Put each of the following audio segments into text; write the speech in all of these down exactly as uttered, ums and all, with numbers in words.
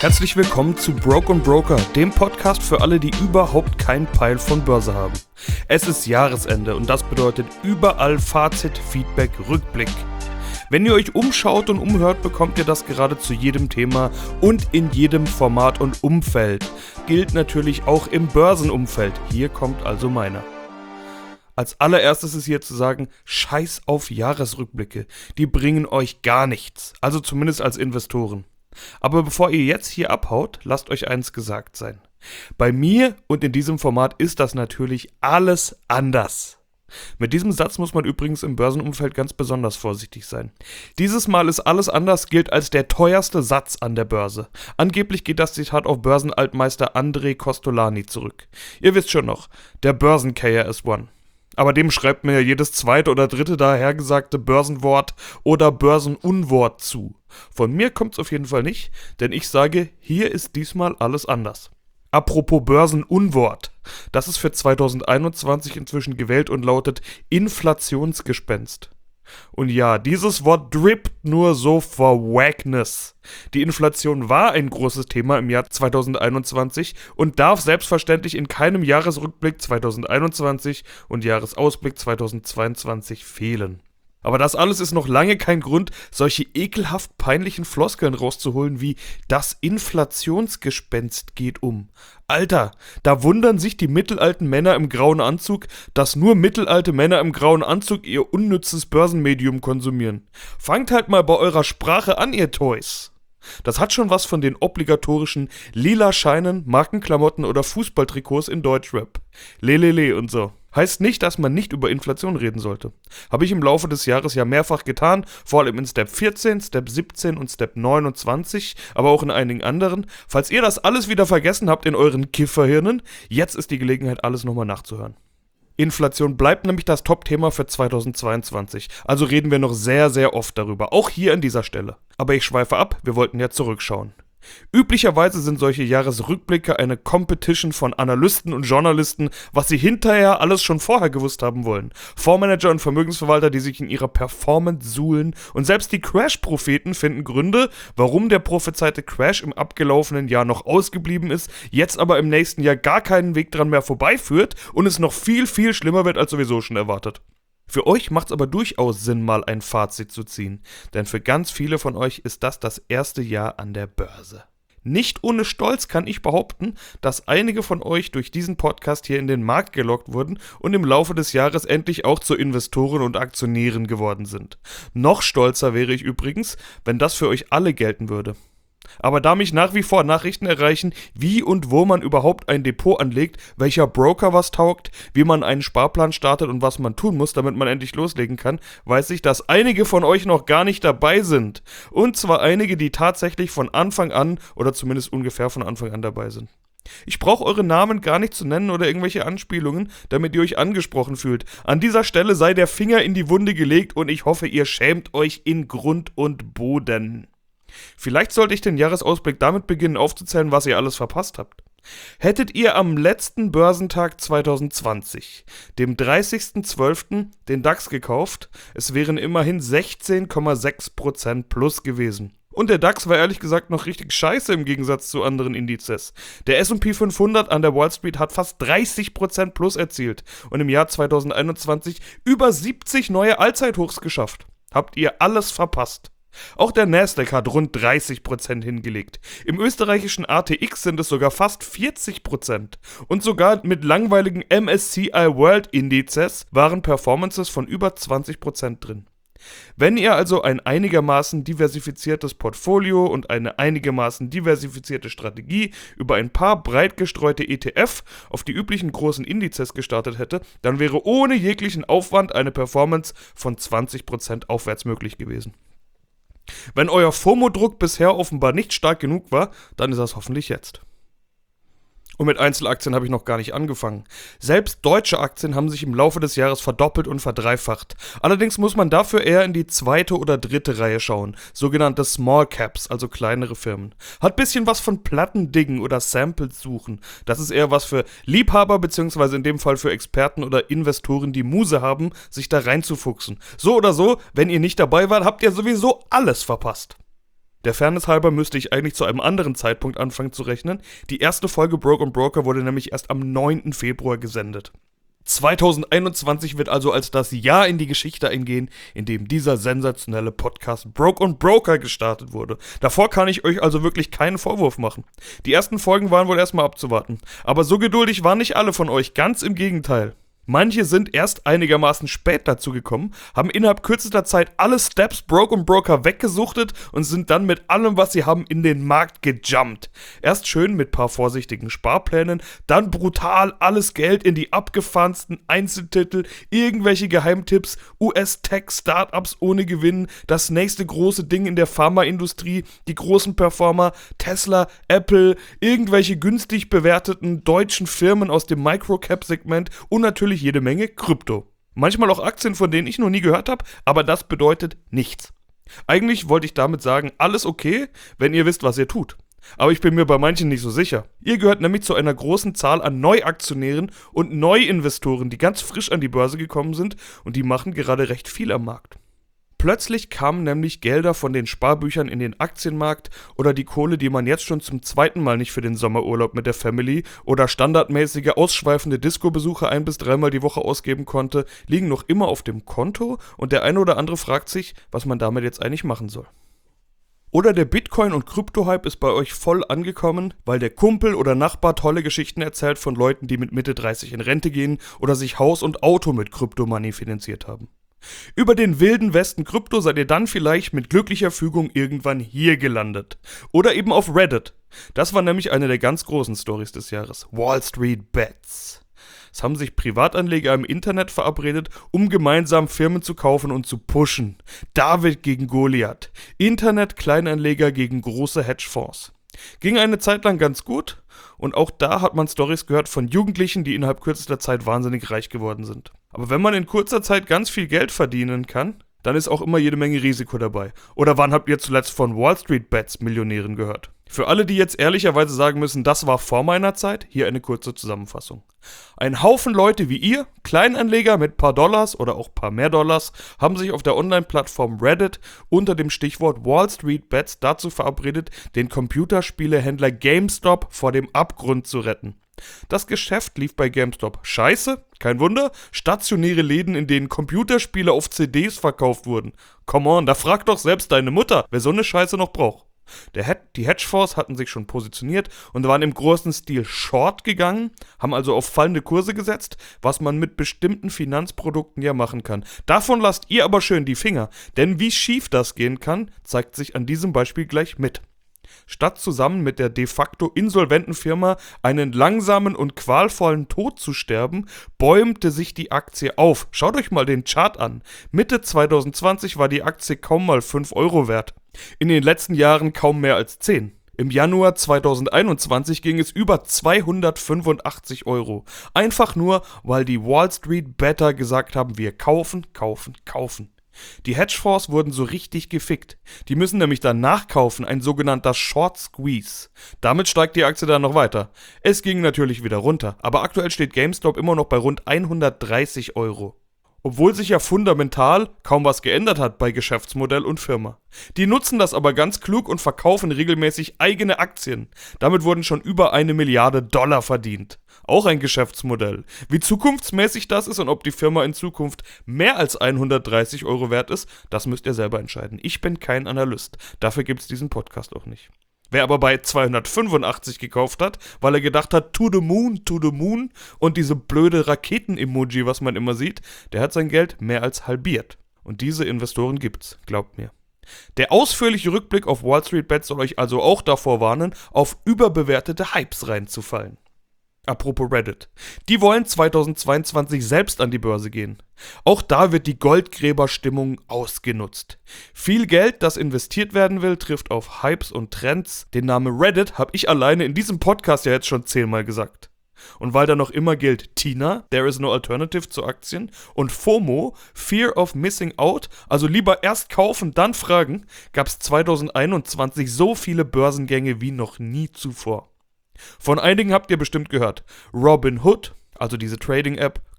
Herzlich willkommen zu Broke und Broker, dem Podcast für alle, die überhaupt keinen Peil von Börse haben. Es ist Jahresende und das bedeutet überall Fazit, Feedback, Rückblick. Wenn ihr euch umschaut und umhört, bekommt ihr das gerade zu jedem Thema und in jedem Format und Umfeld. Gilt natürlich auch im Börsenumfeld. Hier kommt also meiner. Als allererstes ist hier zu sagen, scheiß auf Jahresrückblicke. Die bringen euch gar nichts. Also zumindest als Investoren. Aber bevor ihr jetzt hier abhaut, lasst euch eins gesagt sein. Bei mir und in diesem Format ist das natürlich alles anders. Mit diesem Satz muss man übrigens im Börsenumfeld ganz besonders vorsichtig sein. Dieses Mal ist alles anders gilt als der teuerste Satz an der Börse. Angeblich geht das Zitat auf Börsenaltmeister André Kostolany zurück. Ihr wisst schon noch, der Börsen-K R S One. Aber dem schreibt mir ja jedes zweite oder dritte dahergesagte Börsenwort oder Börsenunwort zu. Von mir kommt's auf jeden Fall nicht, denn ich sage, hier ist diesmal alles anders. Apropos Börsenunwort, das ist für zweitausendeinundzwanzig inzwischen gewählt und lautet Inflationsgespenst. Und ja, dieses Wort drippt nur so vor Wackness. Die Inflation war ein großes Thema im Jahr zweitausendeinundzwanzig und darf selbstverständlich in keinem Jahresrückblick zweitausendeinundzwanzig und Jahresausblick zweitausendzweiundzwanzig fehlen. Aber das alles ist noch lange kein Grund, solche ekelhaft peinlichen Floskeln rauszuholen wie das Inflationsgespenst geht um. Alter, da wundern sich die mittelalten Männer im grauen Anzug, dass nur mittelalte Männer im grauen Anzug ihr unnützes Börsenmedium konsumieren. Fangt halt mal bei eurer Sprache an, ihr Toys. Das hat schon was von den obligatorischen lila Scheinen, Markenklamotten oder Fußballtrikots in Deutschrap. Lelele und so. Heißt nicht, dass man nicht über Inflation reden sollte. Habe ich im Laufe des Jahres ja mehrfach getan, vor allem in Step vierzehn, Step siebzehn und Step neunundzwanzig, aber auch in einigen anderen. Falls ihr das alles wieder vergessen habt in euren Kifferhirnen, jetzt ist die Gelegenheit, alles nochmal nachzuhören. Inflation bleibt nämlich das Top-Thema für zweitausendzweiundzwanzig, also reden wir noch sehr, sehr oft darüber, auch hier an dieser Stelle. Aber ich schweife ab, wir wollten ja zurückschauen. Üblicherweise sind solche Jahresrückblicke eine Competition von Analysten und Journalisten, was sie hinterher alles schon vorher gewusst haben wollen. Fondsmanager und Vermögensverwalter, die sich in ihrer Performance suhlen und selbst die Crash-Propheten finden Gründe, warum der prophezeite Crash im abgelaufenen Jahr noch ausgeblieben ist, jetzt aber im nächsten Jahr gar keinen Weg dran mehr vorbeiführt und es noch viel, viel schlimmer wird als sowieso schon erwartet. Für euch macht's aber durchaus Sinn, mal ein Fazit zu ziehen, denn für ganz viele von euch ist das das erste Jahr an der Börse. Nicht ohne Stolz kann ich behaupten, dass einige von euch durch diesen Podcast hier in den Markt gelockt wurden und im Laufe des Jahres endlich auch zu Investoren und Aktionären geworden sind. Noch stolzer wäre ich übrigens, wenn das für euch alle gelten würde. Aber da mich nach wie vor Nachrichten erreichen, wie und wo man überhaupt ein Depot anlegt, welcher Broker was taugt, wie man einen Sparplan startet und was man tun muss, damit man endlich loslegen kann, weiß ich, dass einige von euch noch gar nicht dabei sind. Und zwar einige, die tatsächlich von Anfang an oder zumindest ungefähr von Anfang an dabei sind. Ich brauche eure Namen gar nicht zu nennen oder irgendwelche Anspielungen, damit ihr euch angesprochen fühlt. An dieser Stelle sei der Finger in die Wunde gelegt und ich hoffe, ihr schämt euch in Grund und Boden. Vielleicht sollte ich den Jahresausblick damit beginnen aufzuzählen, was ihr alles verpasst habt. Hättet ihr am letzten Börsentag zweitausendzwanzig, dem dreißigsten zwölften den DAX gekauft, es wären immerhin sechzehn Komma sechs Prozent plus gewesen. Und der DAX war ehrlich gesagt noch richtig scheiße im Gegensatz zu anderen Indizes. Der S und P fünfhundert an der Wall Street hat fast dreißig Prozent plus erzielt und im Jahr zweitausendeinundzwanzig über siebzig neue Allzeithochs geschafft. Habt ihr alles verpasst. Auch der Nasdaq hat rund dreißig Prozent hingelegt. Im österreichischen A T X sind es sogar fast vierzig Prozent. Und sogar mit langweiligen M S C I World Indizes waren Performances von über zwanzig Prozent drin. Wenn ihr also ein einigermaßen diversifiziertes Portfolio und eine einigermaßen diversifizierte Strategie über ein paar breit gestreute E T F auf die üblichen großen Indizes gestartet hätte, dann wäre ohne jeglichen Aufwand eine Performance von zwanzig Prozent aufwärts möglich gewesen. Wenn euer FOMO-Druck bisher offenbar nicht stark genug war, dann ist das hoffentlich jetzt. Und mit Einzelaktien habe ich noch gar nicht angefangen. Selbst deutsche Aktien haben sich im Laufe des Jahres verdoppelt und verdreifacht. Allerdings muss man dafür eher in die zweite oder dritte Reihe schauen, sogenannte Small Caps, also kleinere Firmen. Hat bisschen was von Plattendingen oder Samples suchen. Das ist eher was für Liebhaber, beziehungsweise in dem Fall für Experten oder Investoren, die Muse haben, sich da reinzufuchsen. So oder so, wenn ihr nicht dabei wart, habt ihr sowieso alles verpasst. Der Fairness halber müsste ich eigentlich zu einem anderen Zeitpunkt anfangen zu rechnen. Die erste Folge Broke und Broker wurde nämlich erst am neunten Februar gesendet. zweitausendeinundzwanzig wird also als das Jahr in die Geschichte eingehen, in dem dieser sensationelle Podcast Broke und Broker gestartet wurde. Davor kann ich euch also wirklich keinen Vorwurf machen. Die ersten Folgen waren wohl erstmal abzuwarten. Aber so geduldig waren nicht alle von euch, ganz im Gegenteil. Manche sind erst einigermaßen spät dazu gekommen, haben innerhalb kürzester Zeit alle Steps Broke und Broker weggesuchtet und sind dann mit allem, was sie haben, in den Markt gejumpt. Erst schön mit paar vorsichtigen Sparplänen, dann brutal alles Geld in die abgefahrensten Einzeltitel, irgendwelche Geheimtipps, U S-Tech-Startups ohne Gewinn, das nächste große Ding in der Pharmaindustrie, die großen Performer, Tesla, Apple, irgendwelche günstig bewerteten deutschen Firmen aus dem Microcap-Segment und natürlich jede Menge Krypto. Manchmal auch Aktien, von denen ich noch nie gehört habe, aber das bedeutet nichts. Eigentlich wollte ich damit sagen, alles okay, wenn ihr wisst, was ihr tut. Aber ich bin mir bei manchen nicht so sicher. Ihr gehört nämlich zu einer großen Zahl an Neuaktionären und Neuinvestoren, die ganz frisch an die Börse gekommen sind und die machen gerade recht viel am Markt. Plötzlich kamen nämlich Gelder von den Sparbüchern in den Aktienmarkt oder die Kohle, die man jetzt schon zum zweiten Mal nicht für den Sommerurlaub mit der Family oder standardmäßige ausschweifende Disco-Besuche ein- bis dreimal die Woche ausgeben konnte, liegen noch immer auf dem Konto und der eine oder andere fragt sich, was man damit jetzt eigentlich machen soll. Oder der Bitcoin- und Krypto-Hype ist bei euch voll angekommen, weil der Kumpel oder Nachbar tolle Geschichten erzählt von Leuten, die mit Mitte dreißig in Rente gehen oder sich Haus und Auto mit Kryptomoney finanziert haben. Über den wilden Westen Krypto seid ihr dann vielleicht mit glücklicher Fügung irgendwann hier gelandet. Oder eben auf Reddit. Das war nämlich eine der ganz großen Storys des Jahres. Wall Street Bets. Es haben sich Privatanleger im Internet verabredet, um gemeinsam Firmen zu kaufen und zu pushen. David gegen Goliath. Internet-Kleinanleger gegen große Hedgefonds. Ging eine Zeit lang ganz gut und auch da hat man Storys gehört von Jugendlichen, die innerhalb kürzester Zeit wahnsinnig reich geworden sind. Aber wenn man in kurzer Zeit ganz viel Geld verdienen kann, dann ist auch immer jede Menge Risiko dabei. Oder wann habt ihr zuletzt von Wall Street Bets Millionären gehört? Für alle, die jetzt ehrlicherweise sagen müssen, das war vor meiner Zeit, hier eine kurze Zusammenfassung. Ein Haufen Leute wie ihr, Kleinanleger mit paar Dollars oder auch paar mehr Dollars, haben sich auf der Online-Plattform Reddit unter dem Stichwort Wall Street Bets dazu verabredet, den Computerspielehändler GameStop vor dem Abgrund zu retten. Das Geschäft lief bei GameStop scheiße, kein Wunder, stationäre Läden, in denen Computerspiele auf C Ds verkauft wurden. Come on, da fragt doch selbst deine Mutter, wer so eine Scheiße noch braucht. Der Hed- die Hedgefonds hatten sich schon positioniert und waren im großen Stil short gegangen, haben also auf fallende Kurse gesetzt, was man mit bestimmten Finanzprodukten ja machen kann. Davon lasst ihr aber schön die Finger, denn wie schief das gehen kann, zeigt sich an diesem Beispiel gleich mit. Statt zusammen mit der de facto insolventen Firma einen langsamen und qualvollen Tod zu sterben, bäumte sich die Aktie auf. Schaut euch mal den Chart an. Mitte zwanzig zwanzig war die Aktie kaum mal fünf Euro wert. In den letzten Jahren kaum mehr als zehn. Im Januar zweitausendeinundzwanzig ging es über zweihundertfünfundachtzig Euro. Einfach nur, weil die Wall Street Better gesagt haben, wir kaufen, kaufen, kaufen. Die Hedgefonds wurden so richtig gefickt. Die müssen nämlich dann nachkaufen, ein sogenannter Short Squeeze. Damit steigt die Aktie dann noch weiter. Es ging natürlich wieder runter, aber aktuell steht GameStop immer noch bei rund hundertdreißig Euro. Obwohl sich ja fundamental kaum was geändert hat bei Geschäftsmodell und Firma. Die nutzen das aber ganz klug und verkaufen regelmäßig eigene Aktien. Damit wurden schon über eine Milliarde Dollar verdient. Auch ein Geschäftsmodell. Wie zukunftsmäßig das ist und ob die Firma in Zukunft mehr als hundertdreißig Euro wert ist, das müsst ihr selber entscheiden. Ich bin kein Analyst. Dafür gibt's diesen Podcast auch nicht. Wer aber bei zweihundertfünfundachtzig gekauft hat, weil er gedacht hat, to the moon, to the moon und diese blöde Raketen-Emoji, was man immer sieht, der hat sein Geld mehr als halbiert. Und diese Investoren gibt's, glaubt mir. Der ausführliche Rückblick auf Wall Street Bets soll euch also auch davor warnen, auf überbewertete Hypes reinzufallen. Apropos Reddit. Die wollen zweitausendzweiundzwanzig selbst an die Börse gehen. Auch da wird die Goldgräberstimmung ausgenutzt. Viel Geld, das investiert werden will, trifft auf Hypes und Trends. Den Namen Reddit habe ich alleine in diesem Podcast ja jetzt schon zehnmal gesagt. Und weil da noch immer gilt Tina, there is no alternative zu Aktien, und FOMO, Fear of Missing Out, also lieber erst kaufen, dann fragen, gab es zweitausendeinundzwanzig so viele Börsengänge wie noch nie zuvor. Von einigen habt ihr bestimmt gehört. Robinhood, also diese Trading-App,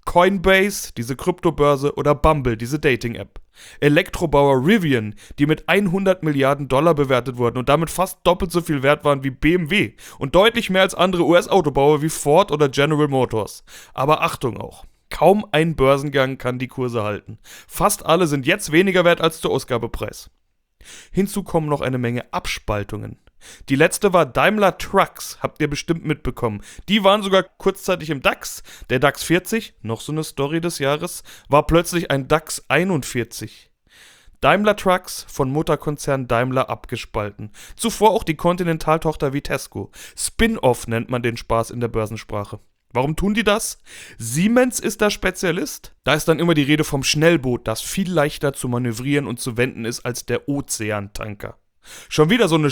Coinbase, diese Kryptobörse, oder Bumble, diese Dating-App. Elektrobauer Rivian, die mit hundert Milliarden Dollar bewertet wurden und damit fast doppelt so viel wert waren wie B M W und deutlich mehr als andere U S-Autobauer wie Ford oder General Motors. Aber Achtung auch, kaum ein Börsengang kann die Kurse halten. Fast alle sind jetzt weniger wert als der Ausgabepreis. Hinzu kommen noch eine Menge Abspaltungen. Die letzte war Daimler Trucks, habt ihr bestimmt mitbekommen. Die waren sogar kurzzeitig im DAX. Der DAX vierzig, noch so eine Story des Jahres, war plötzlich ein DAX einundvierzig. Daimler Trucks von Mutterkonzern Daimler abgespalten. Zuvor auch die Continental-Tochter Vitesco. Spin-off nennt man den Spaß in der Börsensprache. Warum tun die das? Siemens ist da Spezialist. Da ist dann immer die Rede vom Schnellboot, das viel leichter zu manövrieren und zu wenden ist als der Ozeantanker. Schon wieder so eine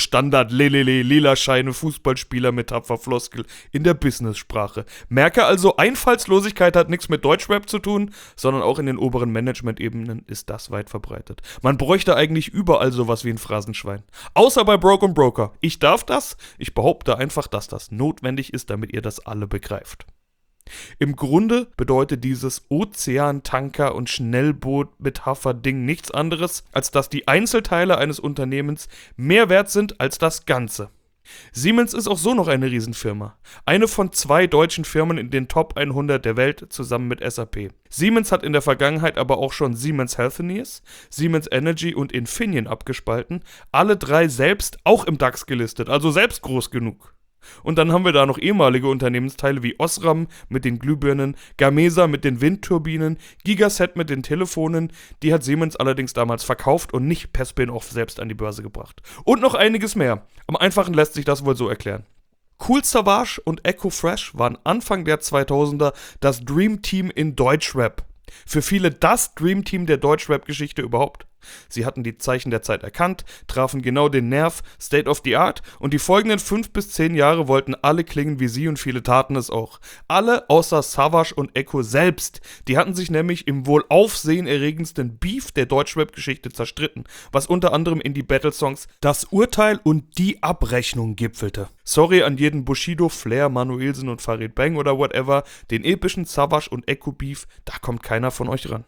Standard-Lelele-Lila-Scheine-Fußballspieler-Metapher-Floskel in der Business-Sprache. Merke also, Einfallslosigkeit hat nichts mit Deutschrap zu tun, sondern auch in den oberen Management-Ebenen ist das weit verbreitet. Man bräuchte eigentlich überall sowas wie ein Phrasenschwein. Außer bei Broke und Broker. Ich darf das? Ich behaupte einfach, dass das notwendig ist, damit ihr das alle begreift. Im Grunde bedeutet dieses Ozeantanker- und Schnellboot-Metapher-Ding nichts anderes, als dass die Einzelteile eines Unternehmens mehr wert sind als das Ganze. Siemens ist auch so noch eine Riesenfirma. Eine von zwei deutschen Firmen in den Top hundert der Welt zusammen mit S A P. Siemens hat in der Vergangenheit aber auch schon Siemens Healthineers, Siemens Energy und Infineon abgespalten, alle drei selbst auch im DAX gelistet, also selbst groß genug. Und dann haben wir da noch ehemalige Unternehmensteile wie Osram mit den Glühbirnen, Gamesa mit den Windturbinen, Gigaset mit den Telefonen, die hat Siemens allerdings damals verkauft und nicht per Spin-off selbst an die Börse gebracht. Und noch einiges mehr. Am einfachen lässt sich das wohl so erklären. Cool Savage und Echo Fresh waren Anfang der zweitausender das Dream Team in Deutschrap. Für viele das Dream Team der Deutschrap-Geschichte überhaupt. Sie hatten die Zeichen der Zeit erkannt, trafen genau den Nerv, State of the Art, und die folgenden fünf bis zehn Jahre wollten alle klingen wie sie und viele taten es auch. Alle außer Savage und Echo selbst. Die hatten sich nämlich im wohl aufsehenerregendsten Beef der Deutschrap-Geschichte zerstritten, was unter anderem in die Battle-Songs Das Urteil und Die Abrechnung gipfelte. Sorry an jeden Bushido, Flair, Manuelsen und Farid Bang oder whatever, den epischen Savage und Echo Beef, da kommt keiner von euch ran.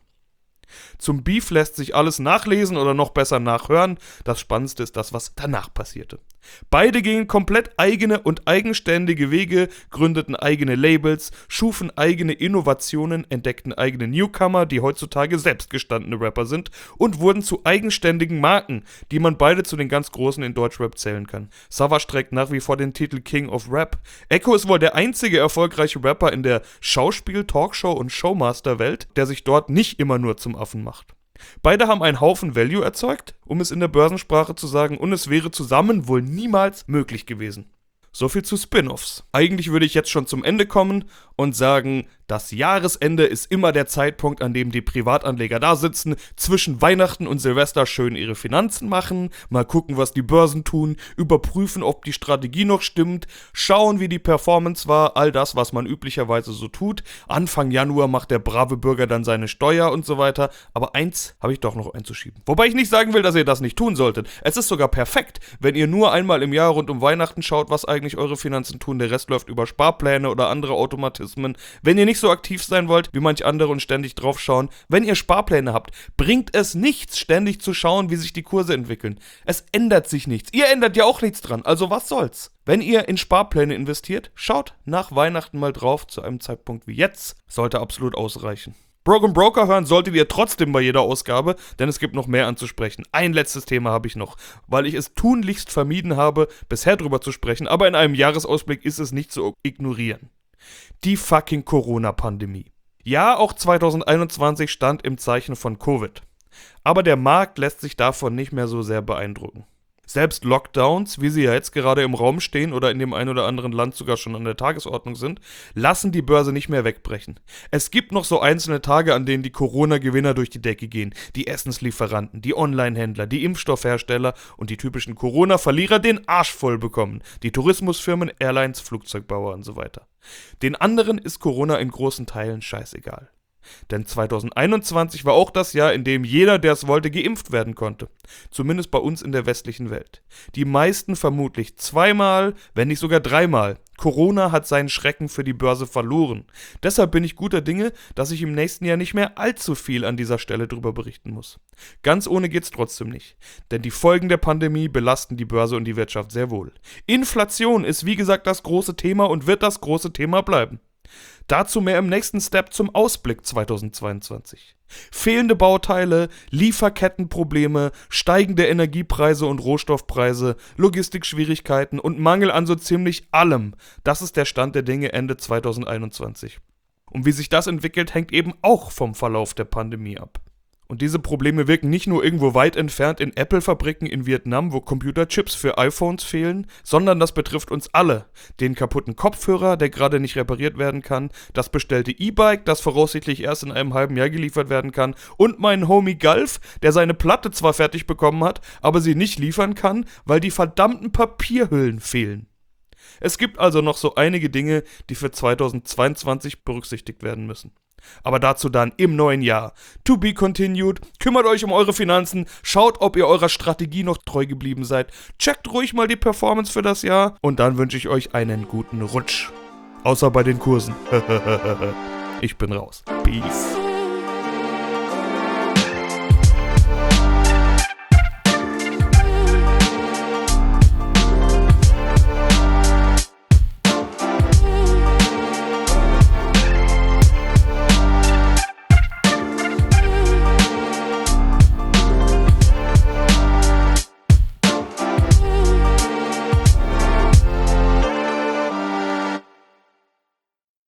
Zum Beef lässt sich alles nachlesen oder noch besser nachhören. Das Spannendste ist das, was danach passierte. Beide gingen komplett eigene und eigenständige Wege, gründeten eigene Labels, schufen eigene Innovationen, entdeckten eigene Newcomer, die heutzutage selbstgestandene Rapper sind, und wurden zu eigenständigen Marken, die man beide zu den ganz Großen in Deutschrap zählen kann. Savage trägt nach wie vor den Titel King of Rap. Echo ist wohl der einzige erfolgreiche Rapper in der Schauspiel-, Talkshow- und Showmaster-Welt, der sich dort nicht immer nur zum Affen macht. Beide haben einen Haufen Value erzeugt, um es in der Börsensprache zu sagen, und es wäre zusammen wohl niemals möglich gewesen. So viel zu Spin-offs. Eigentlich würde ich jetzt schon zum Ende kommen und sagen, das Jahresende ist immer der Zeitpunkt, an dem die Privatanleger da sitzen, zwischen Weihnachten und Silvester schön ihre Finanzen machen, mal gucken, was die Börsen tun, überprüfen, ob die Strategie noch stimmt, schauen, wie die Performance war, all das, was man üblicherweise so tut. Anfang Januar macht der brave Bürger dann seine Steuer und so weiter. Aber eins habe ich doch noch einzuschieben. Wobei ich nicht sagen will, dass ihr das nicht tun solltet. Es ist sogar perfekt, wenn ihr nur einmal im Jahr rund um Weihnachten schaut, was eigentlich eure Finanzen tun. Der Rest läuft über Sparpläne oder andere Automatismen. Wenn ihr nicht so aktiv sein wollt wie manch andere und ständig drauf schauen, wenn ihr Sparpläne habt, bringt es nichts, ständig zu schauen, wie sich die Kurse entwickeln. Es ändert sich nichts. Ihr ändert ja auch nichts dran. Also was soll's? Wenn ihr in Sparpläne investiert, schaut nach Weihnachten mal drauf, zu einem Zeitpunkt wie jetzt. Sollte absolut ausreichen. Broke und Broker hören solltet ihr trotzdem bei jeder Ausgabe, denn es gibt noch mehr anzusprechen. Ein letztes Thema habe ich noch, weil ich es tunlichst vermieden habe, bisher drüber zu sprechen, aber in einem Jahresausblick ist es nicht zu ignorieren. Die fucking Corona-Pandemie. Ja, auch zwanzig einundzwanzig stand im Zeichen von Covid. Aber der Markt lässt sich davon nicht mehr so sehr beeindrucken. Selbst Lockdowns, wie sie ja jetzt gerade im Raum stehen oder in dem ein oder anderen Land sogar schon an der Tagesordnung sind, lassen die Börse nicht mehr wegbrechen. Es gibt noch so einzelne Tage, an denen die Corona-Gewinner durch die Decke gehen. Die Essenslieferanten, die Online-Händler, die Impfstoffhersteller und die typischen Corona-Verlierer den Arsch voll bekommen. Die Tourismusfirmen, Airlines, Flugzeugbauer und so weiter. Den anderen ist Corona in großen Teilen scheißegal. Denn zwanzig einundzwanzig war auch das Jahr, in dem jeder, der es wollte, geimpft werden konnte. Zumindest bei uns in der westlichen Welt. Die meisten vermutlich zweimal, wenn nicht sogar dreimal. Corona hat seinen Schrecken für die Börse verloren. Deshalb bin ich guter Dinge, dass ich im nächsten Jahr nicht mehr allzu viel an dieser Stelle drüber berichten muss. Ganz ohne geht's trotzdem nicht, denn die Folgen der Pandemie belasten die Börse und die Wirtschaft sehr wohl. Inflation ist wie gesagt das große Thema und wird das große Thema bleiben. Dazu mehr im nächsten Step zum Ausblick zweitausendzweiundzwanzig. Fehlende Bauteile, Lieferkettenprobleme, steigende Energiepreise und Rohstoffpreise, Logistikschwierigkeiten und Mangel an so ziemlich allem. Das ist der Stand der Dinge Ende zweitausendeinundzwanzig. Und wie sich das entwickelt, hängt eben auch vom Verlauf der Pandemie ab. Und diese Probleme wirken nicht nur irgendwo weit entfernt in Apple-Fabriken in Vietnam, wo Computerchips für iPhones fehlen, sondern das betrifft uns alle. Den kaputten Kopfhörer, der gerade nicht repariert werden kann, das bestellte E-Bike, das voraussichtlich erst in einem halben Jahr geliefert werden kann, und meinen Homie Galf, der seine Platte zwar fertig bekommen hat, aber sie nicht liefern kann, weil die verdammten Papierhüllen fehlen. Es gibt also noch so einige Dinge, die für zweitausendzweiundzwanzig berücksichtigt werden müssen. Aber dazu dann im neuen Jahr. To be continued. Kümmert euch um eure Finanzen. Schaut, ob ihr eurer Strategie noch treu geblieben seid. Checkt ruhig mal die Performance für das Jahr. Und dann wünsche ich euch einen guten Rutsch. Außer bei den Kursen. Ich bin raus. Peace.